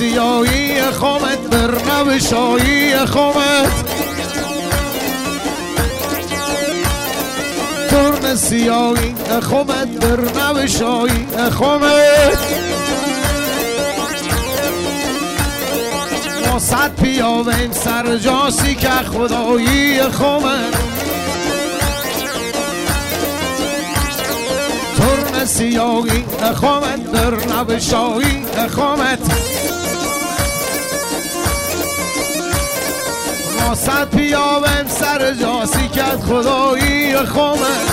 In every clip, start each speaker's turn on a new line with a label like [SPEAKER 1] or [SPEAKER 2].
[SPEAKER 1] سیاهی خامت برنب شایی خامت ترن سیاهی خامت برنب شایی خامت ما صد پیاویم سر جاسی که خدایی خامت ترن سیاهی خامت برنب شایی خامت ما صد پیاویم سر جاسی که خدایی خامت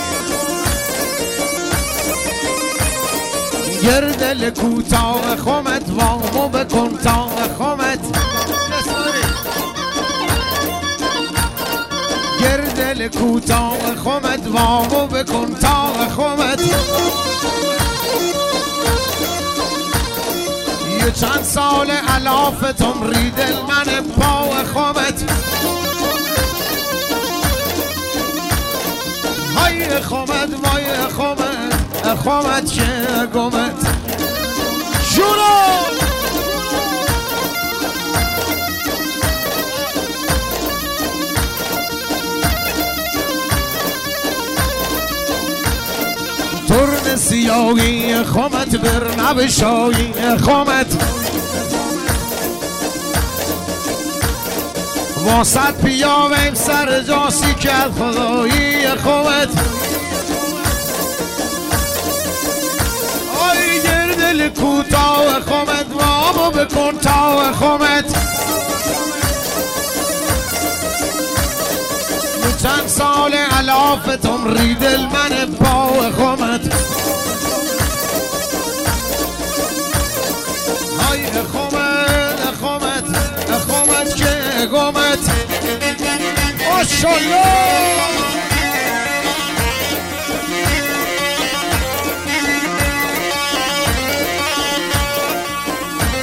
[SPEAKER 1] گردل کوتاه خامت وامو بکن تا خامت گردل کوتاه خامت وامو بکن تا خامت یه چند سال علافتم ریدل من پا خامت های خامت وای خامت خامت که گمت شورا ترن سیاهی خامت برنب شایی خامت واسط پیاویم سر جاسی کرد خدایی خامت آی گردل کوتاه خامت وامو بکن تا خامت چند سال علافتم ریدل من پا خامت های خامت خامت خامت که گمت ماشالله